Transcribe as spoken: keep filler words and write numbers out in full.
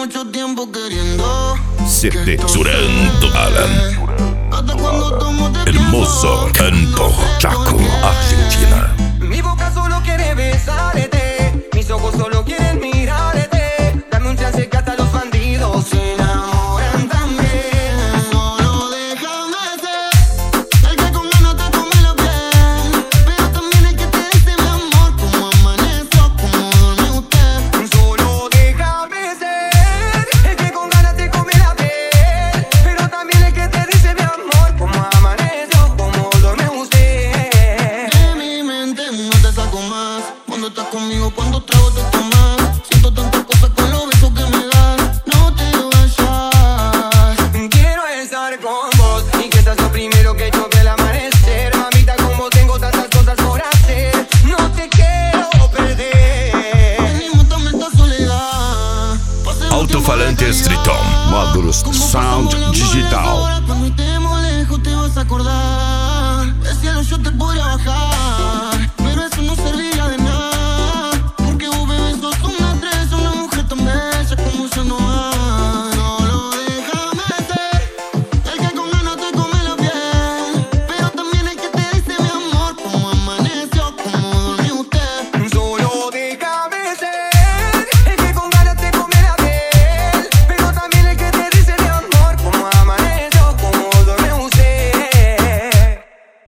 mucho tiempo queriendo. Siete Surando Alan. Hasta cuando tomo de Hermoso Campo, Chaco, Argentina. Mi boca solo quiere besarte, mis ojos solo quieren mirarte. Dame un chance que hasta los bandidos se enamoran también. Solo déjame ser el que con ganas te come la piel, pero también el que te dice mi amor, cómo amaneció, cómo duerme usted. Solo déjame ser el que con ganas te come la piel, pero también el que te dice mi amor, cómo amaneció, cómo duerme usted. De mi mente no te saco más, cuando estás conmigo, cuando trago te tomas. Siento tantas cosas con los besos que me das, no te vayas. Quiero estar con vos y que estás lo primero que yo veo al amanecer. Mamita, como tengo tantas cosas por hacer, no te quiero perder. Venimos también esta soledad. Pasemos Alto-falantes Triton. Módulos como Sound pasamos las Digital. horas, cuando estemos lejos te vas a acordar. Del cielo yo te podría bajar.